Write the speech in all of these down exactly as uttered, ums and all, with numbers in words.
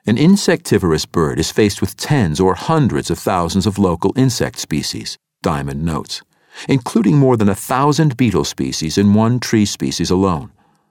An insectivorous bird is faced with tens or hundreds of thousands of local insect species, Diamond notes, including more than a thousand beetle species in one tree species alone.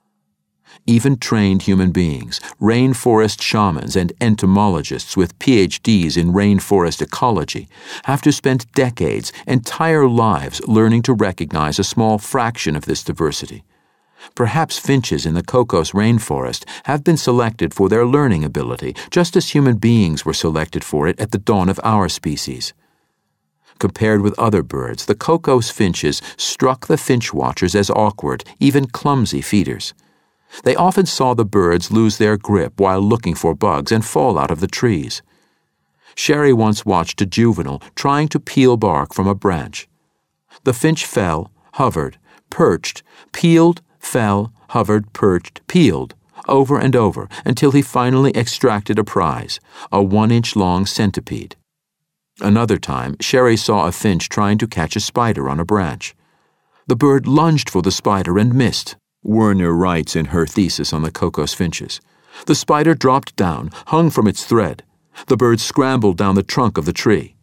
Even trained human beings, rainforest shamans, and entomologists with P H Ds in rainforest ecology have to spend decades, entire lives, learning to recognize a small fraction of this diversity. Perhaps finches in the Cocos rainforest have been selected for their learning ability, just as human beings were selected for it at the dawn of our species. Compared with other birds, the Cocos finches struck the finch watchers as awkward, even clumsy feeders. They often saw the birds lose their grip while looking for bugs and fall out of the trees. Sherry once watched a juvenile trying to peel bark from a branch. The finch fell, hovered, perched, peeled, fell, hovered, perched, peeled, over and over until he finally extracted a prize, a one-inch-long centipede. Another time, Sherry saw a finch trying to catch a spider on a branch. The bird lunged for the spider and missed, Werner writes in her thesis on the Cocos finches. The spider dropped down, hung from its thread. The bird scrambled down the trunk of the tree.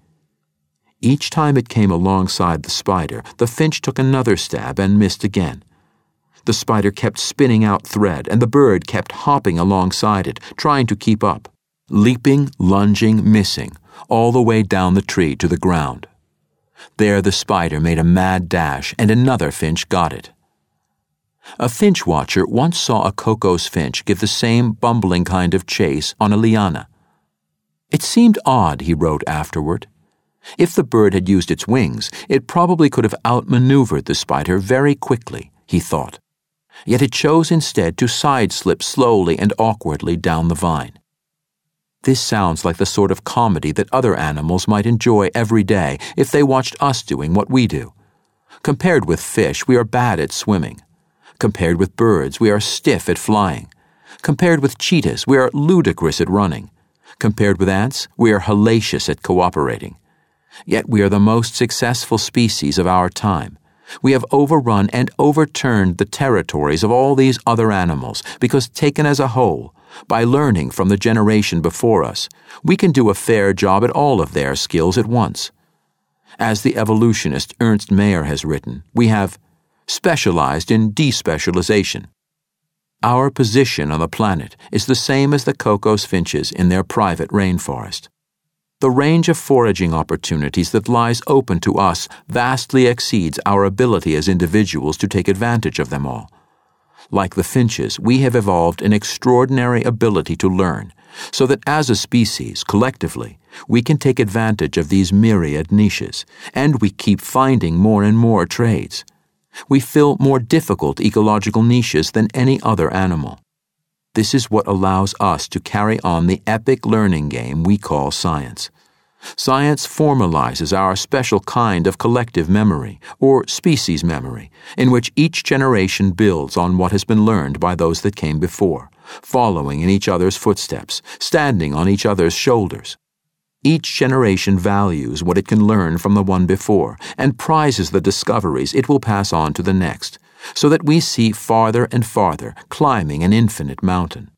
Each time it came alongside the spider, the finch took another stab and missed again. The spider kept spinning out thread, and the bird kept hopping alongside it, trying to keep up, leaping, lunging, missing, all the way down the tree to the ground. There the spider made a mad dash, and another finch got it. A finch watcher once saw a Cocos finch give the same bumbling kind of chase on a liana. It seemed odd, he wrote afterward. If the bird had used its wings, it probably could have outmaneuvered the spider very quickly, he thought. Yet it chose instead to side-slip slowly and awkwardly down the vine. This sounds like the sort of comedy that other animals might enjoy every day if they watched us doing what we do. Compared with fish, we are bad at swimming. Compared with birds, we are stiff at flying. Compared with cheetahs, we are ludicrous at running. Compared with ants, we are hellacious at cooperating. Yet we are the most successful species of our time. We have overrun and overturned the territories of all these other animals because, taken as a whole, by learning from the generation before us, we can do a fair job at all of their skills at once. As the evolutionist Ernst Mayr has written, we have specialized in despecialization. Our position on the planet is the same as the Cocos finches in their private rainforest. The range of foraging opportunities that lies open to us vastly exceeds our ability as individuals to take advantage of them all. Like the finches, we have evolved an extraordinary ability to learn, so that as a species, collectively, we can take advantage of these myriad niches, and we keep finding more and more trades. We fill more difficult ecological niches than any other animal. This is what allows us to carry on the epic learning game we call science. Science formalizes our special kind of collective memory, or species memory, in which each generation builds on what has been learned by those that came before, following in each other's footsteps, standing on each other's shoulders. Each generation values what it can learn from the one before and prizes the discoveries it will pass on to the next, so that we see farther and farther, climbing an infinite mountain.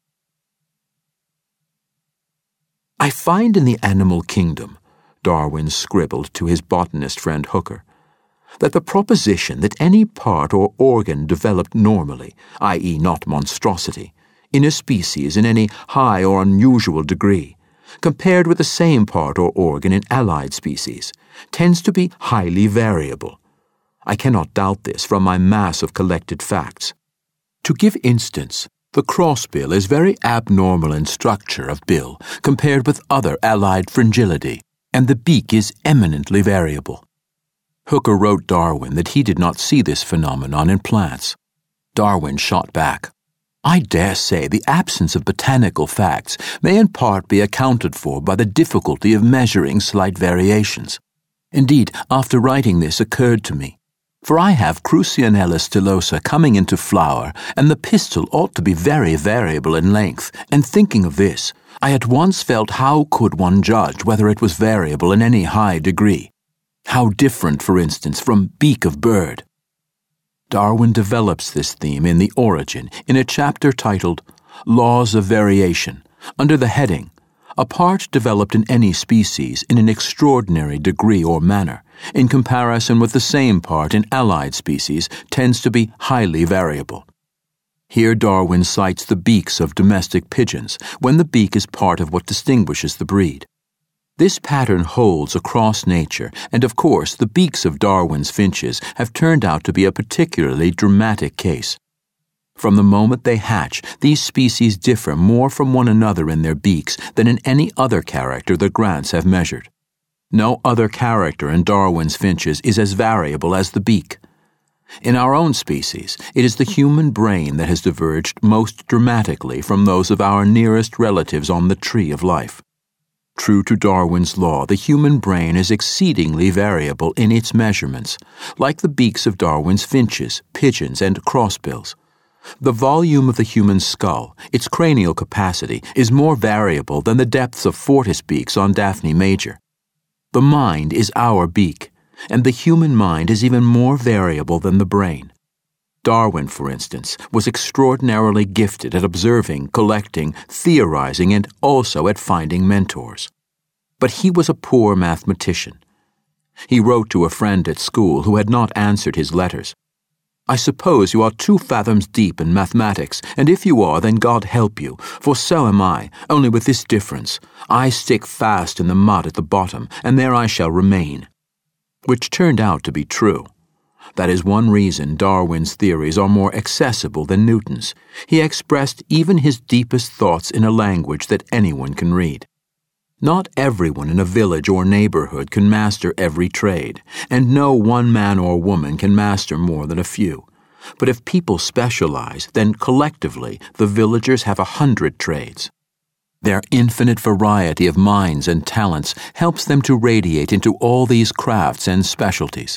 I find in the animal kingdom, Darwin scribbled to his botanist friend Hooker, that the proposition that any part or organ developed normally, that is not monstrosity, in a species in any high or unusual degree, compared with the same part or organ in allied species, tends to be highly variable. I cannot doubt this from my mass of collected facts. To give instance, the crossbill is very abnormal in structure of bill compared with other allied Fringillidae, and the beak is eminently variable. Hooker wrote Darwin that he did not see this phenomenon in plants. Darwin shot back, I dare say the absence of botanical facts may in part be accounted for by the difficulty of measuring slight variations. Indeed, after writing this occurred to me, for I have Crucianella stylosa coming into flower, and the pistil ought to be very variable in length, and thinking of this, I at once felt how could one judge whether it was variable in any high degree. How different, for instance, from beak of bird. Darwin develops this theme in The Origin in a chapter titled Laws of Variation, under the heading A part developed in any species in an extraordinary degree or manner, in comparison with the same part in allied species, tends to be highly variable. Here Darwin cites the beaks of domestic pigeons, when the beak is part of what distinguishes the breed. This pattern holds across nature, and of course the beaks of Darwin's finches have turned out to be a particularly dramatic case. From the moment they hatch, these species differ more from one another in their beaks than in any other character the Grants have measured. No other character in Darwin's finches is as variable as the beak. In our own species, it is the human brain that has diverged most dramatically from those of our nearest relatives on the tree of life. True to Darwin's law, the human brain is exceedingly variable in its measurements, like the beaks of Darwin's finches, pigeons, and crossbills. The volume of the human skull, its cranial capacity, is more variable than the depths of Fortis beaks on Daphne major. The mind is our beak, and the human mind is even more variable than the brain. Darwin, for instance, was extraordinarily gifted at observing, collecting, theorizing, and also at finding mentors. But he was a poor mathematician. He wrote to a friend at school who had not answered his letters. "I suppose you are two fathoms deep in mathematics, and if you are, then God help you, for so am I, only with this difference. I stick fast in the mud at the bottom, and there I shall remain." Which turned out to be true. That is one reason Darwin's theories are more accessible than Newton's. He expressed even his deepest thoughts in a language that anyone can read. Not everyone in a village or neighborhood can master every trade, and no one man or woman can master more than a few. But if people specialize, then collectively the villagers have a hundred trades. Their infinite variety of minds and talents helps them to radiate into all these crafts and specialties.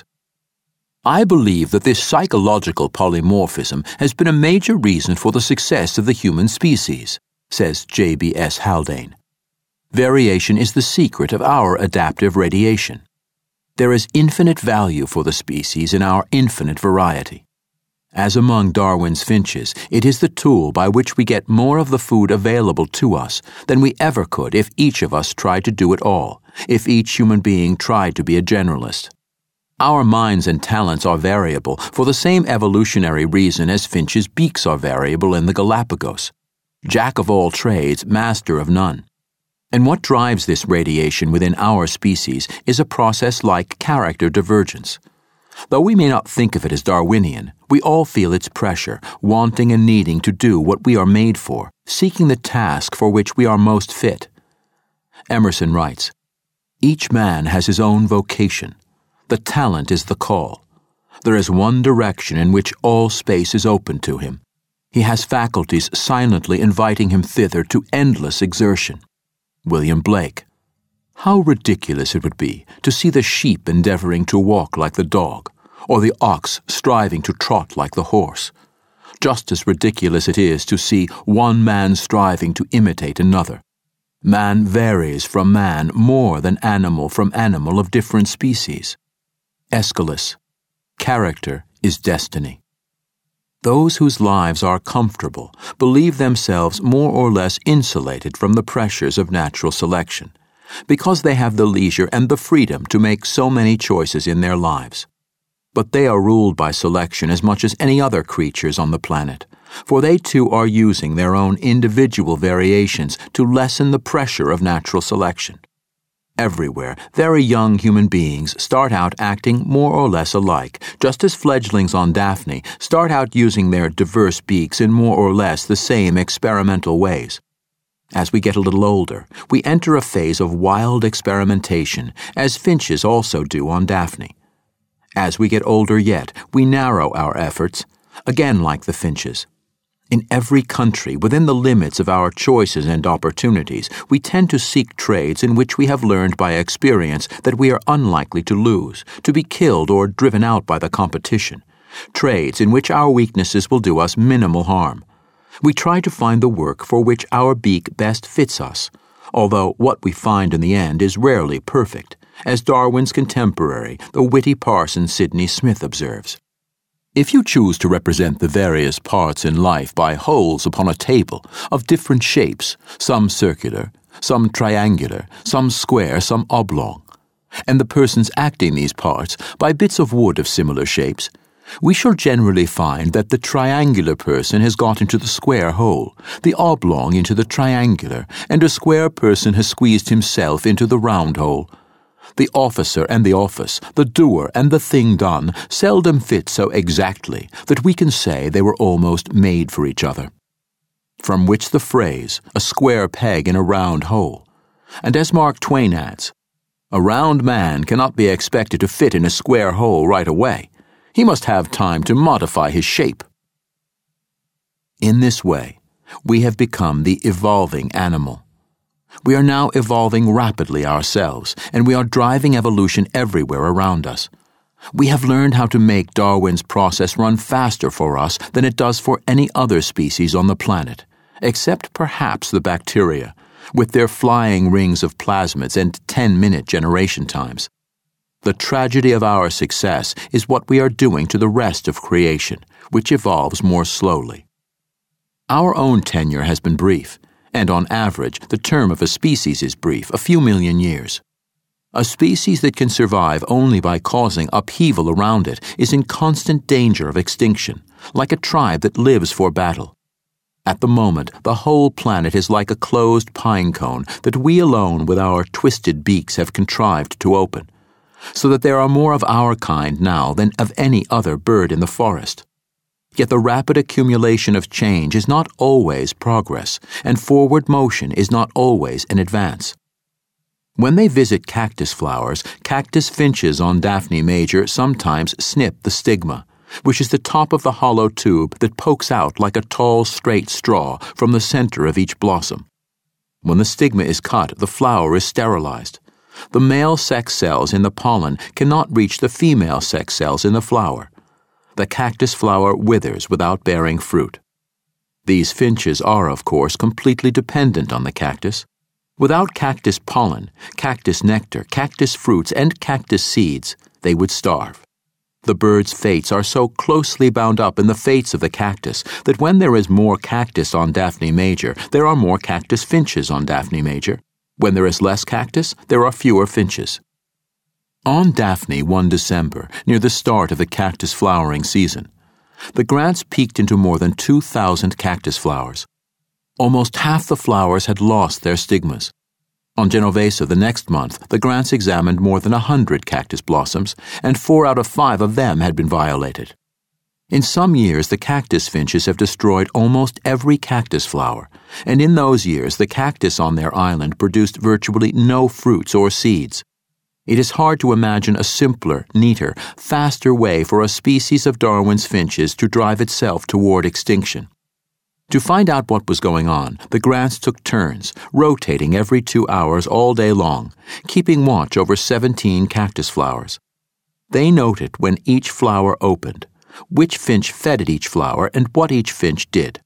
I believe that this psychological polymorphism has been a major reason for the success of the human species, says J B S Haldane. Variation is the secret of our adaptive radiation. There is infinite value for the species in our infinite variety. As among Darwin's finches, it is the tool by which we get more of the food available to us than we ever could if each of us tried to do it all, if each human being tried to be a generalist. Our minds and talents are variable for the same evolutionary reason as finches' beaks are variable in the Galapagos. Jack of all trades, master of none. And what drives this radiation within our species is a process like character divergence. Though we may not think of it as Darwinian, we all feel its pressure, wanting and needing to do what we are made for, seeking the task for which we are most fit. Emerson writes, "Each man has his own vocation. The talent is the call. There is one direction in which all space is open to him. He has faculties silently inviting him thither to endless exertion." William Blake. How ridiculous it would be to see the sheep endeavoring to walk like the dog, or the ox striving to trot like the horse. Just as ridiculous it is to see one man striving to imitate another. Man varies from man more than animal from animal of different species. Aeschylus. Character is destiny. Those whose lives are comfortable believe themselves more or less insulated from the pressures of natural selection, because they have the leisure and the freedom to make so many choices in their lives. But they are ruled by selection as much as any other creatures on the planet, for they too are using their own individual variations to lessen the pressure of natural selection. Everywhere, very young human beings start out acting more or less alike, just as fledglings on Daphne start out using their diverse beaks in more or less the same experimental ways. As we get a little older, we enter a phase of wild experimentation, as finches also do on Daphne. As we get older yet, we narrow our efforts, again like the finches. In every country, within the limits of our choices and opportunities, we tend to seek trades in which we have learned by experience that we are unlikely to lose, to be killed or driven out by the competition. Trades in which our weaknesses will do us minimal harm. We try to find the work for which our beak best fits us, although what we find in the end is rarely perfect, as Darwin's contemporary, the witty parson Sidney Smith, observes. If you choose to represent the various parts in life by holes upon a table of different shapes, some circular, some triangular, some square, some oblong, and the persons acting these parts by bits of wood of similar shapes, we shall generally find that the triangular person has got into the square hole, the oblong into the triangular, and a square person has squeezed himself into the round hole. The officer and the office, the doer and the thing done, seldom fit so exactly that we can say they were almost made for each other. From which the phrase, a square peg in a round hole. And as Mark Twain adds, a round man cannot be expected to fit in a square hole right away. He must have time to modify his shape. In this way, we have become the evolving animal. We are now evolving rapidly ourselves, and we are driving evolution everywhere around us. We have learned how to make Darwin's process run faster for us than it does for any other species on the planet, except perhaps the bacteria, with their flying rings of plasmids and ten-minute generation times. The tragedy of our success is what we are doing to the rest of creation, which evolves more slowly. Our own tenure has been brief, and on average, the term of a species is brief, a few million years. A species that can survive only by causing upheaval around it is in constant danger of extinction, like a tribe that lives for battle. At the moment, the whole planet is like a closed pine cone that we alone with our twisted beaks have contrived to open, so that there are more of our kind now than of any other bird in the forest. Yet the rapid accumulation of change is not always progress, and forward motion is not always an advance. When they visit cactus flowers, cactus finches on Daphne major sometimes snip the stigma, which is the top of the hollow tube that pokes out like a tall, straight straw from the center of each blossom. When the stigma is cut, the flower is sterilized. The male sex cells in the pollen cannot reach the female sex cells in the flower. The cactus flower withers without bearing fruit. These finches are, of course, completely dependent on the cactus. Without cactus pollen, cactus nectar, cactus fruits, and cactus seeds, they would starve. The bird's fates are so closely bound up in the fates of the cactus that when there is more cactus on Daphne major, there are more cactus finches on Daphne major. When there is less cactus, there are fewer finches. On Daphne one December, near the start of the cactus flowering season, the Grants peeked into more than two thousand cactus flowers. Almost half the flowers had lost their stigmas. On Genovesa the next month, the Grants examined more than a hundred cactus blossoms, and four out of five of them had been violated. In some years, the cactus finches have destroyed almost every cactus flower, and in those years, the cactus on their island produced virtually no fruits or seeds. It is hard to imagine a simpler, neater, faster way for a species of Darwin's finches to drive itself toward extinction. To find out what was going on, the Grants took turns, rotating every two hours all day long, keeping watch over seventeen cactus flowers. They noted when each flower opened, which finch fed at each flower, and what each finch did.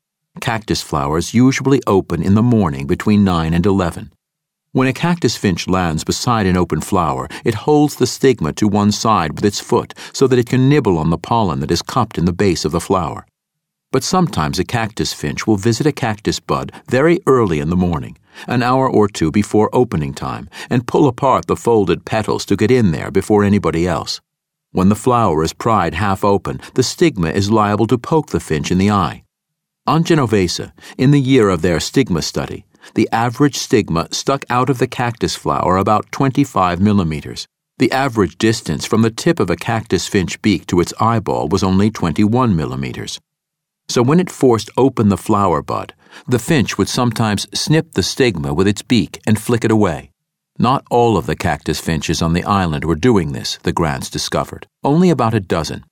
Cactus flowers usually open in the morning between nine and eleven. When a cactus finch lands beside an open flower, it holds the stigma to one side with its foot so that it can nibble on the pollen that is cupped in the base of the flower. But sometimes a cactus finch will visit a cactus bud very early in the morning, an hour or two before opening time, and pull apart the folded petals to get in there before anybody else. When the flower is pried half open, the stigma is liable to poke the finch in the eye. On Genovesa, in the year of their stigma study, the average stigma stuck out of the cactus flower about twenty-five millimeters. The average distance from the tip of a cactus finch beak to its eyeball was only twenty-one millimeters. So when it forced open the flower bud, the finch would sometimes snip the stigma with its beak and flick it away. Not all of the cactus finches on the island were doing this, the Grants discovered. Only about a dozen.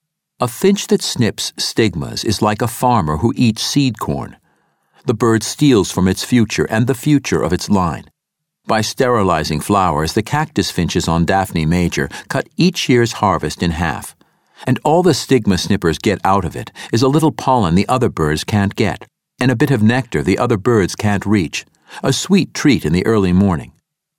A finch that snips stigmas is like a farmer who eats seed corn. The bird steals from its future and the future of its line. By sterilizing flowers, the cactus finches on Daphne major cut each year's harvest in half. And all the stigma snippers get out of it is a little pollen the other birds can't get, and a bit of nectar the other birds can't reach, a sweet treat in the early morning.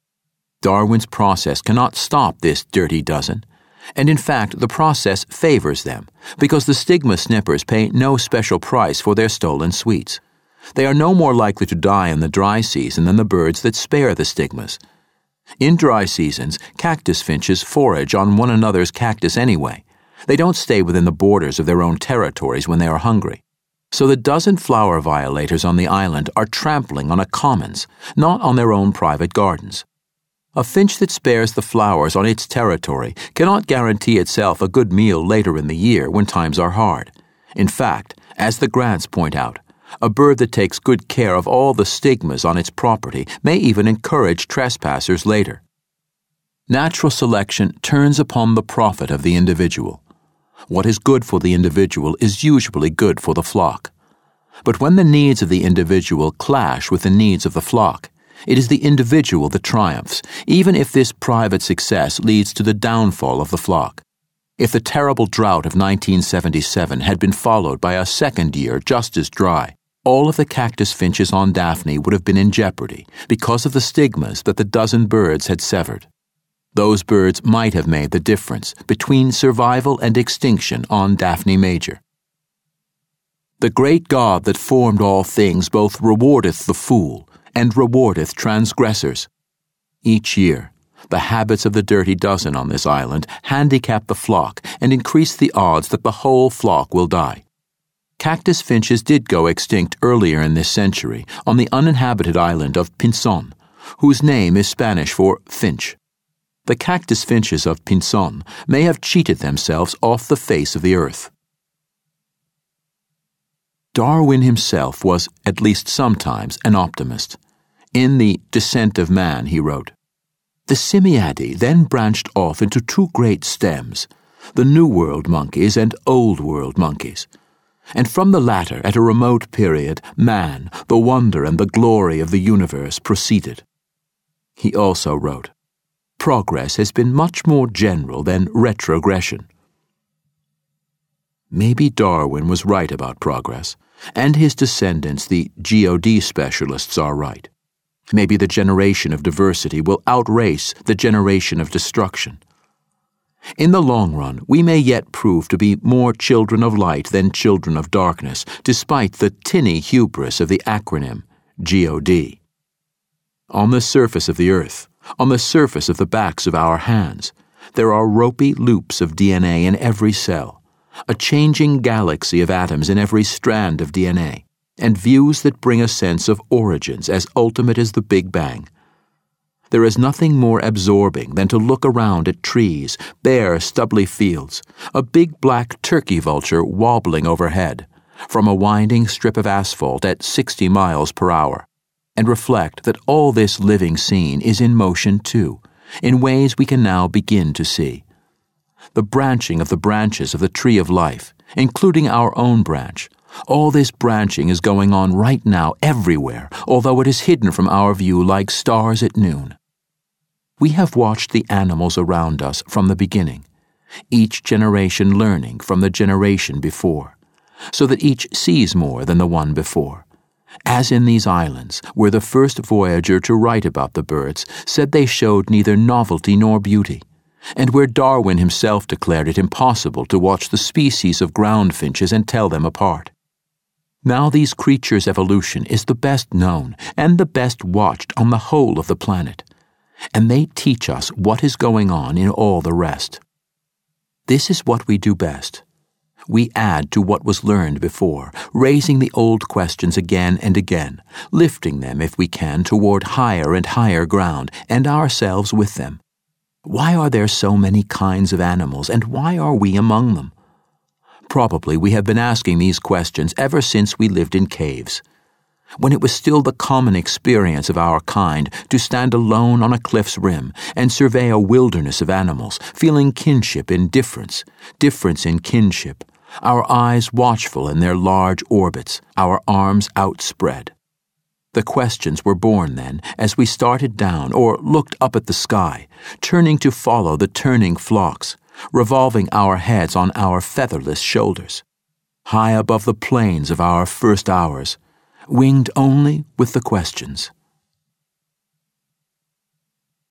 Darwin's process cannot stop this dirty dozen, and in fact the process favors them, because the stigma snippers pay no special price for their stolen sweets. They are no more likely to die in the dry season than the birds that spare the stigmas. In dry seasons, cactus finches forage on one another's cactus anyway. They don't stay within the borders of their own territories when they are hungry. So the dozen flower violators on the island are trampling on a commons, not on their own private gardens. A finch that spares the flowers on its territory cannot guarantee itself a good meal later in the year when times are hard. In fact, as the Grants point out, a bird that takes good care of all the stigmas on its property may even encourage trespassers later. Natural selection turns upon the profit of the individual. What is good for the individual is usually good for the flock. But when the needs of the individual clash with the needs of the flock, it is the individual that triumphs, even if this private success leads to the downfall of the flock. If the terrible drought of nineteen seventy-seven had been followed by a second year just as dry, all of the cactus finches on Daphne would have been in jeopardy because of the stigmas that the dozen birds had severed. Those birds might have made the difference between survival and extinction on Daphne Major. The great God that formed all things both rewardeth the fool and rewardeth transgressors. Each year, the habits of the dirty dozen on this island handicap the flock and increase the odds that the whole flock will die. Cactus finches did go extinct earlier in this century on the uninhabited island of Pinzon, whose name is Spanish for finch. The cactus finches of Pinzon may have cheated themselves off the face of the earth. Darwin himself was, at least sometimes, an optimist. In The Descent of Man, he wrote, "The Simiadae then branched off into two great stems, the New World monkeys and Old World monkeys. And from the latter, at a remote period, man, the wonder and the glory of the universe, proceeded." He also wrote, "Progress has been much more general than retrogression." Maybe Darwin was right about progress, and his descendants, the G O D specialists, are right. Maybe the generation of diversity will outrace the generation of destruction. In the long run, we may yet prove to be more children of light than children of darkness, despite the tinny hubris of the acronym G O D. On the surface of the earth, on the surface of the backs of our hands, there are ropey loops of D N A in every cell, a changing galaxy of atoms in every strand of D N A, and views that bring a sense of origins as ultimate as the Big Bang. There is nothing more absorbing than to look around at trees, bare, stubbly fields, a big black turkey vulture wobbling overhead, from a winding strip of asphalt at sixty miles per hour, and reflect that all this living scene is in motion too, in ways we can now begin to see. The branching of the branches of the tree of life, including our own branch, all this branching is going on right now everywhere, although it is hidden from our view like stars at noon. We have watched the animals around us from the beginning, each generation learning from the generation before, so that each sees more than the one before. As in these islands, where the first voyager to write about the birds said they showed neither novelty nor beauty, and where Darwin himself declared it impossible to watch the species of ground finches and tell them apart. Now these creatures' evolution is the best known and the best watched on the whole of the planet, and they teach us what is going on in all the rest. This is what we do best. We add to what was learned before, raising the old questions again and again, lifting them, if we can, toward higher and higher ground, and ourselves with them. Why are there so many kinds of animals, and why are we among them? Probably we have been asking these questions ever since we lived in caves, when it was still the common experience of our kind to stand alone on a cliff's rim and survey a wilderness of animals, feeling kinship in difference, difference in kinship, our eyes watchful in their large orbits, our arms outspread. The questions were born then as we started down or looked up at the sky, turning to follow the turning flocks, revolving our heads on our featherless shoulders, high above the plains of our first hours, winged only with the questions.